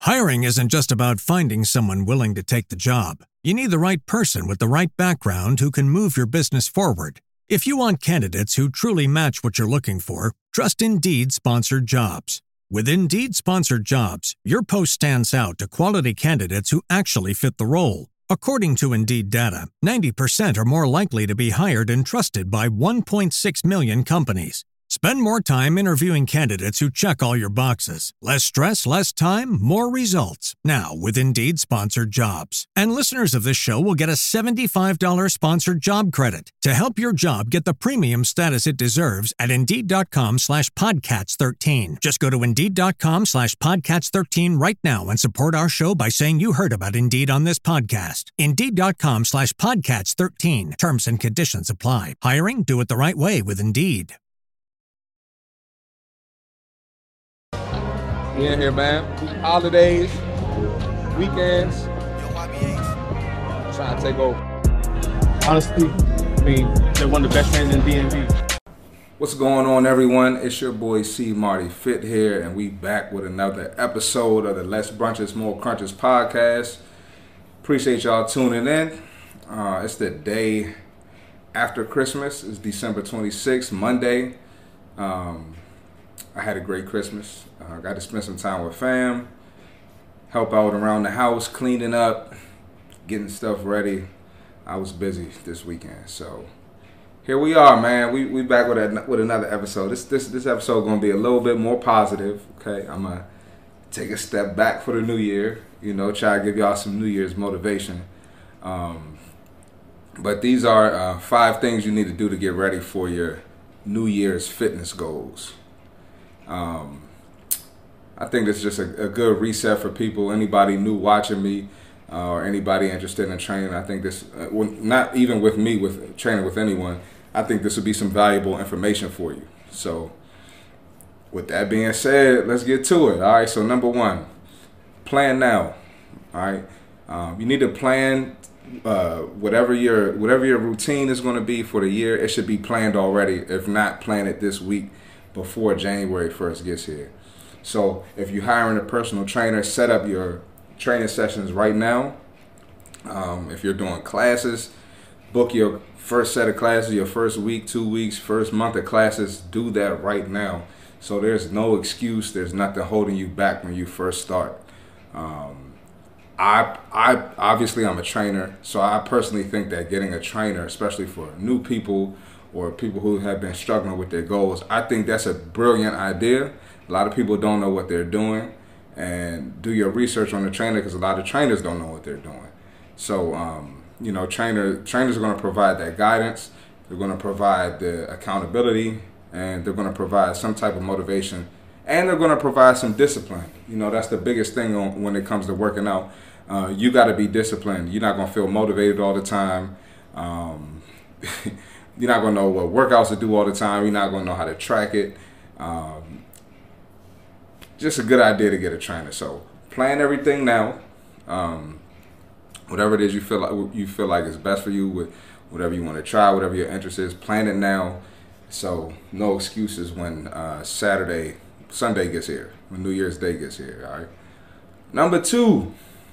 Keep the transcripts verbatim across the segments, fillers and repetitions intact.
Hiring isn't just about finding someone willing to take the job. You need the right person with the right background who can move your business forward. If you want candidates who truly match what you're looking for, trust Indeed Sponsored Jobs. With Indeed Sponsored Jobs, your post stands out to quality candidates who actually fit the role. According to Indeed data, ninety percent are more likely to be hired and trusted by one point six million companies. Spend more time interviewing candidates who check all your boxes. Less stress, less time, more results. Now with Indeed Sponsored Jobs. And listeners of this show will get a seventy-five dollars sponsored job credit to help your job get the premium status it deserves at Indeed.com slash Podcats13. Just go to Indeed.com slash Podcats13 right now and support our show by saying you heard about Indeed on this podcast. Indeed.com slash Podcats13. Terms and conditions apply. Hiring? Do it the right way with Indeed. We in here, man. Holidays, weekends. Trying to take over. Honestly, I mean, they're one of the best fans in D M V. What's going on, everyone? It's your boy C. Marty Fit here, and we back with another episode of the Less Brunches, More Crunches podcast. Appreciate y'all tuning in. Uh, it's the day after Christmas. It's December twenty-sixth, Monday. Um, I had a great Christmas. I uh, got to spend some time with fam, help out around the house, cleaning up, getting stuff ready. I was busy this weekend, so here we are, man. We we back with a, with another episode. This this this episode gonna be a little bit more positive. Okay, I'm gonna take a step back for the new year. You know, try to give y'all some New Year's motivation. Um, but these are uh, five things you need to do to get ready for your New Year's fitness goals. Um, I think it's just a, a good reset for people, anybody new watching me, uh, or anybody interested in training. I think this, uh, well, not even with me, with training with anyone, I think this would be some valuable information for you. So with that being said, let's get to it. All right, so number one, plan now. All right, um, you need to plan uh, whatever your whatever your routine is going to be for the year. It should be planned already. If not, plan it this week before January first gets here. So if you're hiring a personal trainer, set up your training sessions right now. Um, if you're doing classes, book your first set of classes, your first week, two weeks, first month of classes. Do that right now. So there's no excuse. There's nothing holding you back when you first start. Um, I, I obviously I'm a trainer, so I personally think that getting a trainer, especially for new people or people who have been struggling with their goals, I think that's a brilliant idea. A lot of people don't know what they're doing, and do your research on the trainer, because a lot of trainers don't know what they're doing. So, um, you know, trainer trainers are going to provide that guidance. They're going to provide the accountability, and they're going to provide some type of motivation, and they're going to provide some discipline. You know, that's the biggest thing on, when it comes to working out. Uh, you got to be disciplined. You're not going to feel motivated all the time. Um, You're not going to know what workouts to do all the time. You're not going to know how to track it. Um, just a good idea to get a trainer. So plan everything now. Um, whatever it is you feel like you feel like is best for you, with whatever you want to try, whatever your interest is, plan it now. So no excuses when uh, Saturday, Sunday gets here, when New Year's Day gets here. All right. Number two.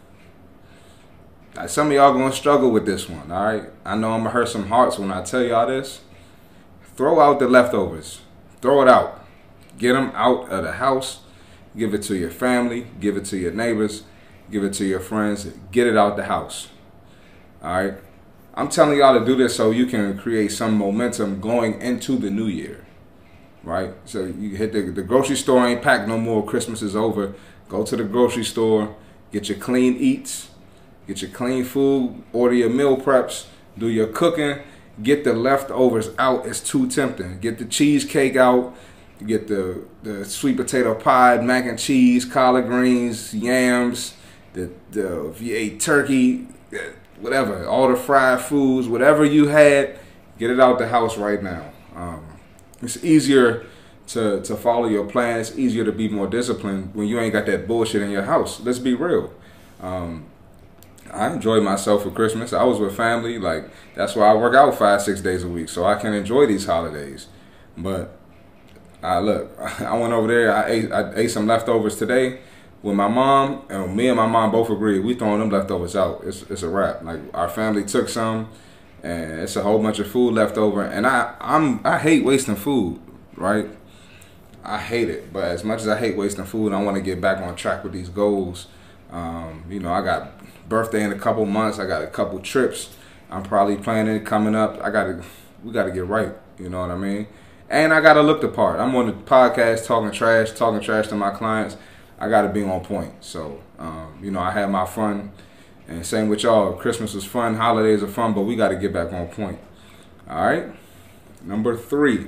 Some of y'all gonna struggle with this one, all right? I know I'm gonna hurt some hearts when I tell y'all this. Throw out the leftovers. Throw it out. Get them out of the house. Give it to your family. Give it to your neighbors. Give it to your friends. Get it out the house, all right? I'm telling y'all to do this so you can create some momentum going into the new year, right? So you hit the, the grocery store ain't packed no more. Christmas is over. Go to the grocery store. Get your clean eats. Get your clean food, order your meal preps, do your cooking, get the leftovers out. It's too tempting. Get the cheesecake out, get the, the sweet potato pie, mac and cheese, collard greens, yams, the, the if you ate turkey, whatever, all the fried foods, whatever you had, get it out the house right now. Um, it's easier to, to follow your plan. It's easier to be more disciplined when you ain't got that bullshit in your house. Let's be real. Um, I enjoyed myself for Christmas. I was with family. Like, that's why I work out five, six days a week, so I can enjoy these holidays. But, uh, look, I went over there. I ate, I ate some leftovers today. with my mom, and me and my mom both agree, we throwing them leftovers out. It's it's a wrap. Like, our family took some, and it's a whole bunch of food left over. And I I'm I hate wasting food, right? I hate it. But as much as I hate wasting food, I want to get back on track with these goals. Um, you know, I got birthday in a couple months. I got a couple trips I'm probably planning coming up. I gotta we gotta get right. You know what I mean? And I gotta look the part. I'm on the podcast talking trash, talking trash to my clients. I got to be on point. So, um, you know, I had my fun. And same with y'all. Christmas was fun. Holidays are fun. But we got to get back on point. All right? Number three.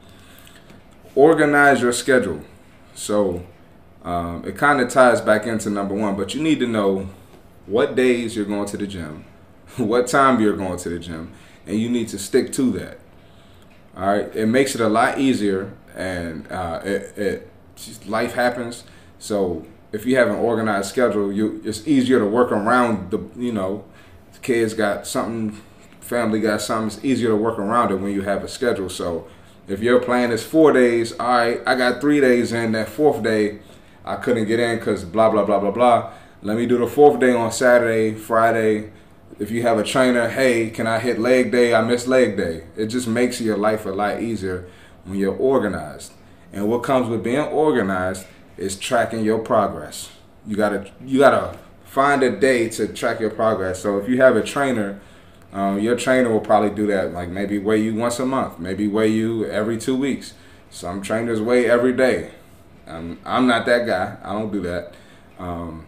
Organize your schedule. So, um, it kind of ties back into number one. But you need to know what days you're going to the gym. What time you're going to the gym. And you need to stick to that. All right? It makes it a lot easier. And uh, it, it just, life happens. So if you have an organized schedule, you it's easier to work around the, you know, the kids got something, family got something. It's easier to work around it when you have a schedule. So if your plan is four days, all right, I got three days in. That fourth day, I couldn't get in because blah, blah, blah, blah, blah. Let me do the fourth day on Saturday, Friday. If you have a trainer, hey, can I hit leg day? I missed leg day. It just makes your life a lot easier when you're organized. And what comes with being organized is tracking your progress. You gotta you gotta find a day to track your progress. So if you have a trainer, um, your trainer will probably do that. Like maybe weigh you once a month, maybe weigh you every two weeks. Some trainers weigh every day. Um, I'm not that guy. I don't do that. Um,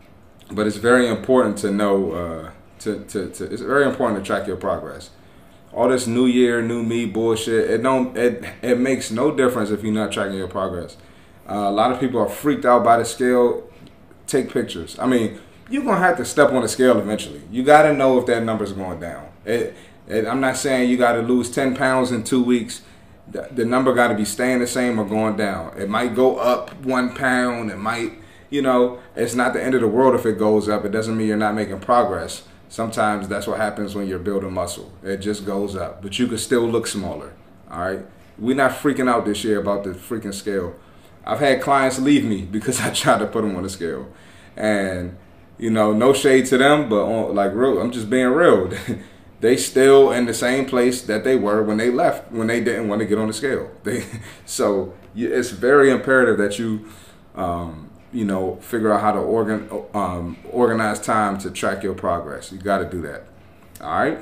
but it's very important to know. Uh, to, to to it's very important to track your progress. All this new year, new me bullshit. It don't. It it makes no difference if you're not tracking your progress. Uh, a lot of people are freaked out by the scale. Take pictures. I mean, you're going to have to step on the scale eventually. You got to know if that number's going down. It, it, I'm not saying you got to lose ten pounds in two weeks. The, the number got to be staying the same or going down. It might go up one pound. It might, you know, it's not the end of the world if it goes up. It doesn't mean you're not making progress. Sometimes that's what happens when you're building muscle. It just goes up. But you can still look smaller. All right? We're not freaking out this year about the freaking scale. I've had clients leave me because I tried to put them on the scale. And, you know, no shade to them, but on, like, real, I'm just being real. They still in the same place that they were when they left, when they didn't want to get on the scale. They, so it's very imperative that you, um, you know, figure out how to organ, um, organize time to track your progress. You got to do that. All right?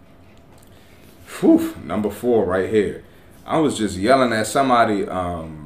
Whew, number four right here. I was just yelling at somebody. Um,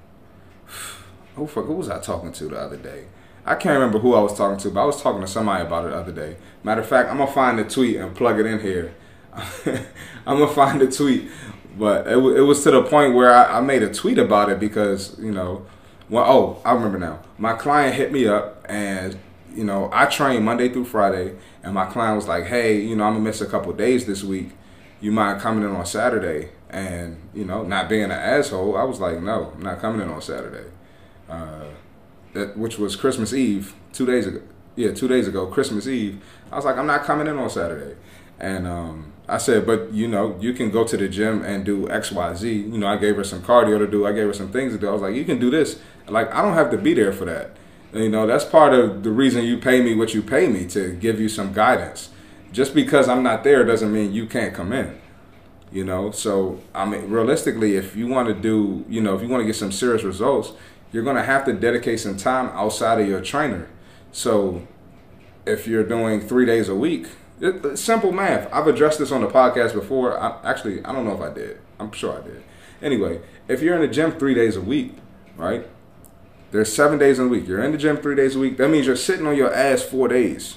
Who, who was I talking to the other day? I can't remember who I was talking to, but I was talking to somebody about it the other day. Matter of fact, I'm going to find the tweet and plug it in here. I'm going to find the tweet. But it, it was to the point where I, I made a tweet about it because, you know, well, oh, I remember now. My client hit me up and, you know, I train Monday through Friday. And my client was like, hey, you know, I'm going to miss a couple days this week. You mind coming in on Saturday? And, you know, not being an asshole, I was like, no, I'm not coming in on Saturday. Uh, that which was Christmas Eve, two days ago. Yeah, two days ago, Christmas Eve. I was like, I'm not coming in on Saturday. And um, I said, but, you know, you can go to the gym and do X, Y, Z. You know, I gave her some cardio to do. I gave her some things to do. I was like, you can do this. Like, I don't have to be there for that. And, you know, that's part of the reason you pay me what you pay me, to give you some guidance. Just because I'm not there doesn't mean you can't come in. You know, so, I mean, realistically, if you want to do, you know, if you want to get some serious results, you're going to have to dedicate some time outside of your trainer. So if you're doing three days a week, it, it's simple math. I've addressed this on the podcast before. I, actually, I don't know if I did. I'm sure I did. Anyway, if you're in the gym three days a week, right? There's seven days in a week. You're in the gym three days a week. That means you're sitting on your ass four days.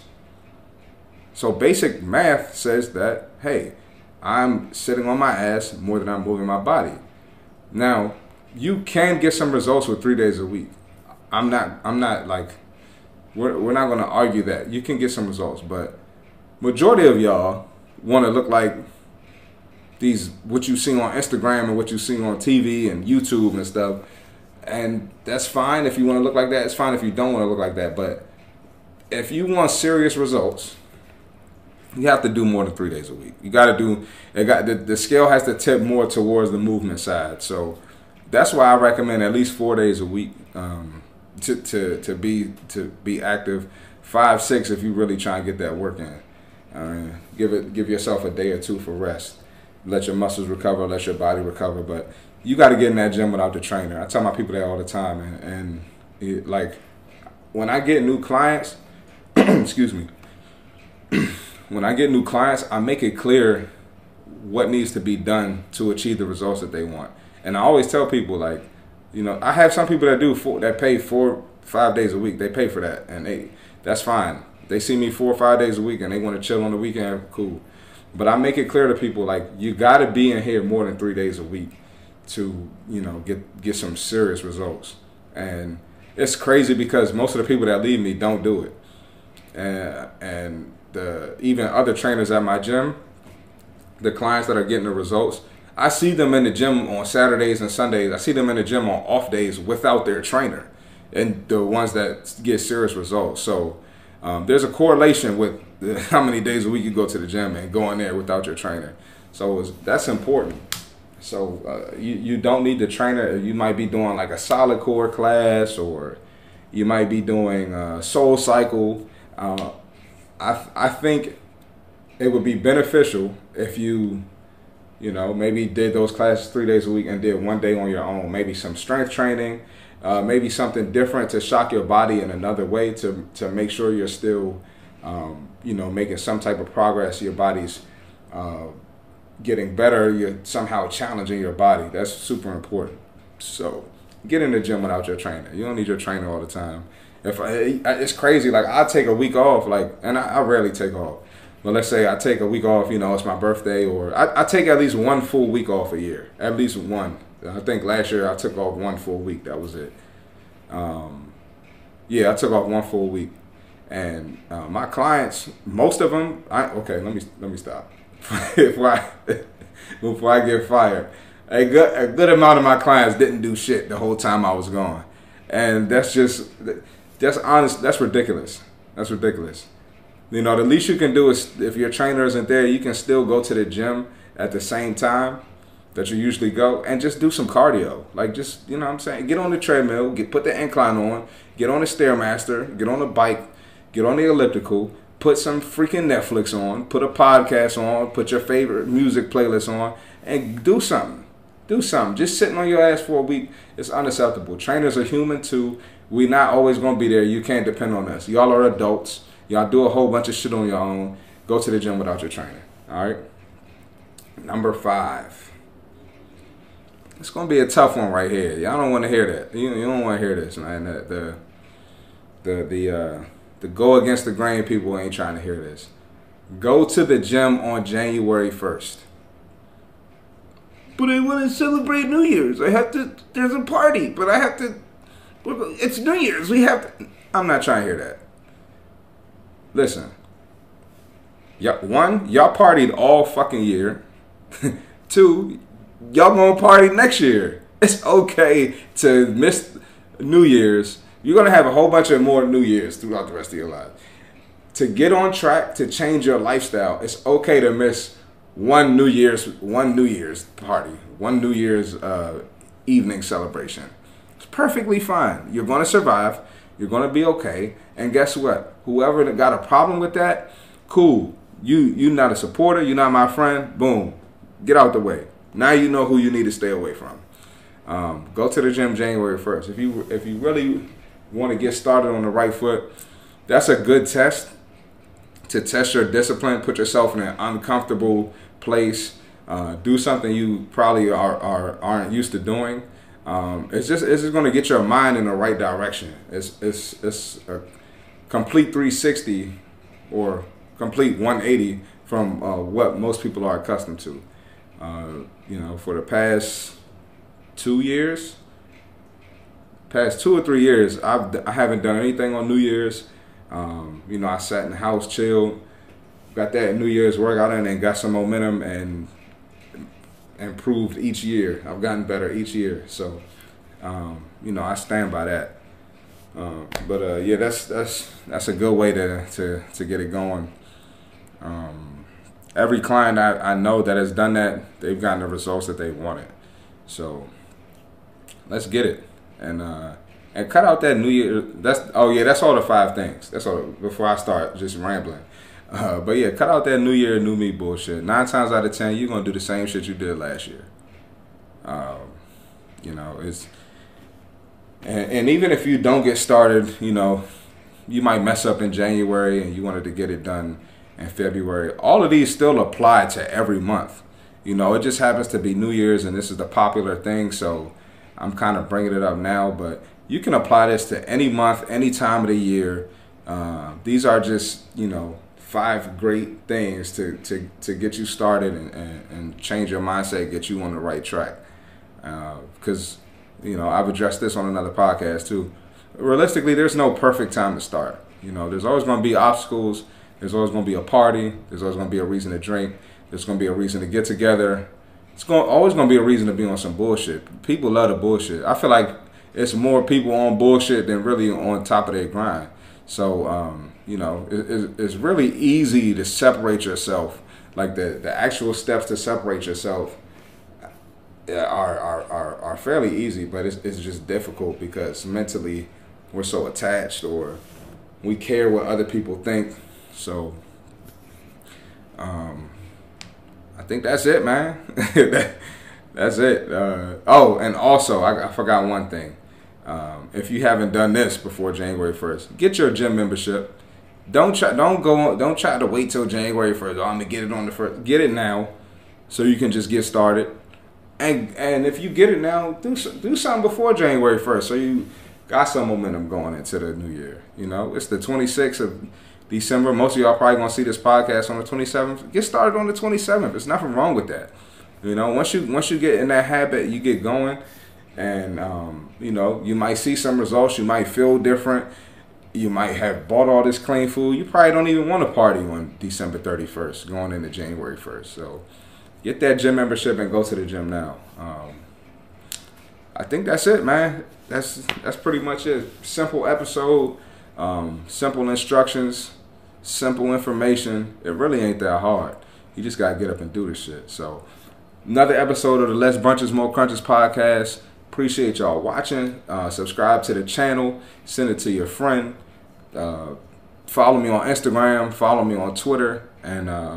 So basic math says that, hey, I'm sitting on my ass more than I'm moving my body. Now, you can get some results with three days a week. I'm not, I'm not like, we're, we're not going to argue that. You can get some results, but majority of y'all want to look like these, what you see on Instagram and what you see on T V and YouTube and stuff. And that's fine if you want to look like that. It's fine if you don't want to look like that. But if you want serious results, you have to do more than three days a week. You got to do, it got the, the scale has to tip more towards the movement side. So that's why I recommend at least four days a week. Um, to, to to be to be active. Five, six if you really try and get that work in. I mean, give it give yourself a day or two for rest. Let your muscles recover, let your body recover. But you got to get in that gym without the trainer. I tell my people that all the time, and, and it, like when I get new clients, excuse me, when I get new clients, I make it clear what needs to be done to achieve the results that they want. And I always tell people, like, you know, I have some people that do four, that pay four, five days a week. They pay for that, and they that's fine. They see me four or five days a week, and they want to chill on the weekend. Cool. But I make it clear to people, like, you got to be in here more than three days a week to, you know, get get some serious results. And it's crazy because most of the people that leave me don't do it. And and the even other trainers at my gym, the clients that are getting the results, I see them in the gym on Saturdays and Sundays. I see them in the gym on off days without their trainer, and the ones that get serious results. So um, there's a correlation with the, how many days a week you go to the gym and going there without your trainer. So it's, that's important. So uh, you, you don't need the trainer. You might be doing like a solid core class, or you might be doing a Soul Cycle. Uh, I I think it would be beneficial if you, you know, maybe did those classes three days a week and did one day on your own. Maybe some strength training, uh, maybe something different to shock your body in another way to to make sure you're still, um, you know, making some type of progress. Your body's uh, getting better. You're somehow challenging your body. That's super important. So get in the gym without your trainer. You don't need your trainer all the time. If I, it's crazy, like I take a week off, like, and I, I rarely take off. But let's say I take a week off, you know, it's my birthday, or I, I take at least one full week off a year, at least one. I think last year I took off one full week. That was it. Um, yeah, I took off one full week, and uh, my clients, most of them, I, okay, let me let me stop before I before I get fired. A good a good amount of my clients didn't do shit the whole time I was gone, and that's just that's honest. That's ridiculous. That's ridiculous. You know, the least you can do is, if your trainer isn't there, you can still go to the gym at the same time that you usually go and just do some cardio. Like, just, you know what I'm saying? Get on the treadmill, get put the incline on, get on the Stairmaster, get on the bike, get on the elliptical, put some freaking Netflix on, put a podcast on, put your favorite music playlist on, and do something. Do something. Just sitting on your ass for a week is unacceptable. Trainers are human too. We're not always going to be there. You can't depend on us. Y'all are adults. Y'all do a whole bunch of shit on your own. Go to the gym without your trainer. All right? Number five. It's going to be a tough one right here. Y'all don't want to hear that. You, you don't want to hear this, man. The the the the, uh, the go against the grain people ain't trying to hear this. Go to the gym on January first. But I want to celebrate New Year's. I have to, there's a party, but I have to, it's New Year's. We have to, I'm not trying to hear that. Listen. Yeah, one, y'all partied all fucking year. Two, y'all gonna party next year. It's okay to miss New Year's. You're gonna have a whole bunch of more New Year's throughout the rest of your life. To get on track, to change your lifestyle, it's okay to miss one New Year's, one New Year's party, one New Year's uh, evening celebration. It's perfectly fine. You're gonna survive. You're gonna be okay. And guess what? Whoever got a problem with that, cool. You you're not a supporter. You're not my friend. Boom, get out the way. Now you know who you need to stay away from. Um, go to the gym January first. If you if you really want to get started on the right foot, that's a good test to test your discipline. Put yourself in an uncomfortable place. Uh, do something you probably are, are aren't used to doing. Um, it's just it's just going to get your mind in the right direction. It's it's it's a complete three sixty or complete one eighty from uh, what most people are accustomed to. Uh, you know, for the past two years, past two or three years, I've I haven't done anything on New Year's. Um, you know, I sat in the house, chilled, got that New Year's workout in, and got some momentum and improved each year. I've gotten better each year, so um, you know, I stand by that. Uh, but uh, yeah, that's that's that's a good way to to to get it going. Um, every client I, I know that has done that, they've gotten the results that they wanted. So let's get it. And uh, And cut out that New Year. That's oh yeah, that's all the five things. That's all. Before I start just rambling, uh, but yeah, cut out that New Year, New Me bullshit. Nine times out of ten, you're gonna do the same shit you did last year. Um, you know, it's and, and even if you don't get started, you know, you might mess up in January and you wanted to get it done in February. All of these still apply to every month. You know, it just happens to be New Year's and this is the popular thing, so I'm kind of bringing it up now, but you can apply this to any month, any time of the year. Uh, these are just, you know, five great things to, to, to get you started and, and, and change your mindset, get you on the right track. Because, uh, you know, I've addressed this on another podcast too. Realistically, there's no perfect time to start. You know, there's always going to be obstacles. There's always going to be a party. There's always going to be a reason to drink. There's going to be a reason to get together. It's going always going to be a reason to be on some bullshit. People love the bullshit. I feel like it's more people on bullshit than really on top of their grind. So, um, you know, it, it's really easy to separate yourself. Like the, the actual steps to separate yourself are are, are, are fairly easy, but it's, it's just difficult because mentally we're so attached or we care what other people think. So, um, I think that's it, man. that, that's it. Uh, oh, and also, I, I forgot one thing. Um, if you haven't done this before January first, get your gym membership. Don't try, don't go on, don't try to wait till January first. Oh, I'm gonna get it on the first. Get it now, so you can just get started. And and if you get it now, do do something before January first, so you got some momentum going into the new year. You know, it's the twenty-sixth of December. Most of y'all probably gonna see this podcast on the twenty-seventh. Get started on the twenty-seventh. There's nothing wrong with that. You know, once you once you get in that habit, you get going. And, um, you know, you might see some results. You might feel different. You might have bought all this clean food. You probably don't even want to party on December thirty-first, going into January first. So get that gym membership and go to the gym now. Um, I think that's it, man. That's that's pretty much it. Simple episode, um, simple instructions, simple information. It really ain't that hard. You just got to get up and do this shit. So another episode of the Less Brunches, More Crunches podcast. Appreciate y'all watching. Uh, subscribe to the channel. Send it to your friend. Uh, follow me on Instagram. Follow me on Twitter. And uh,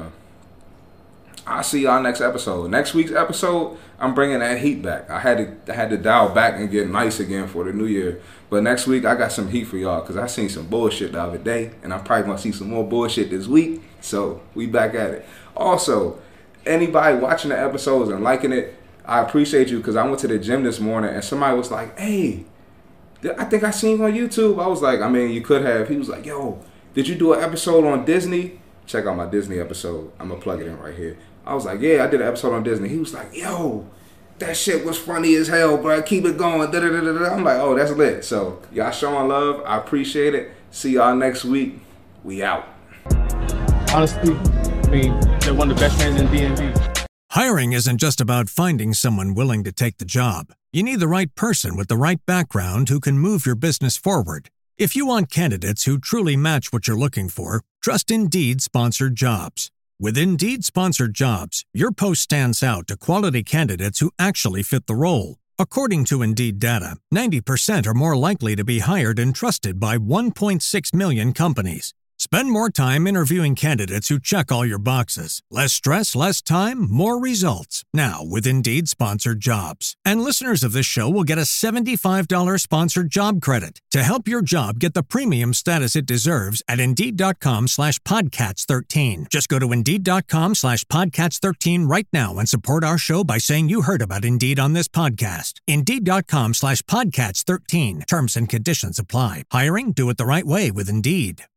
I'll see y'all next episode. Next week's episode, I'm bringing that heat back. I had to I had to dial back and get nice again for the new year. But next week, I got some heat for y'all because I seen some bullshit the other day. And I'm probably going to see some more bullshit this week. So we back at it. Also, anybody watching the episodes and liking it, I appreciate you because I went to the gym this morning and somebody was like, hey, I think I seen you on YouTube. I was like, I mean, you could have. He was like, yo, did you do an episode on Disney? Check out my Disney episode. I'm going to plug it in right here. I was like, yeah, I did an episode on Disney. He was like, yo, that shit was funny as hell, bro. Keep it going. Da-da-da-da-da. I'm like, oh, that's lit. So y'all showing love. I appreciate it. See y'all next week. We out. Honestly, I mean, they're one of the best fans in D M V. Hiring isn't just about finding someone willing to take the job. You need the right person with the right background who can move your business forward. If you want candidates who truly match what you're looking for, trust Indeed Sponsored Jobs. With Indeed Sponsored Jobs, your post stands out to quality candidates who actually fit the role. According to Indeed data, ninety percent are more likely to be hired and trusted by one point six million companies. Spend more time interviewing candidates who check all your boxes. Less stress, less time, more results. Now with Indeed Sponsored Jobs. And listeners of this show will get a seventy-five dollars sponsored job credit to help your job get the premium status it deserves at Indeed.com slash Podcats13. Just go to Indeed.com slash Podcats13 right now and support our show by saying you heard about Indeed on this podcast. Indeed.com slash Podcats13. Terms and conditions apply. Hiring? Do it the right way with Indeed.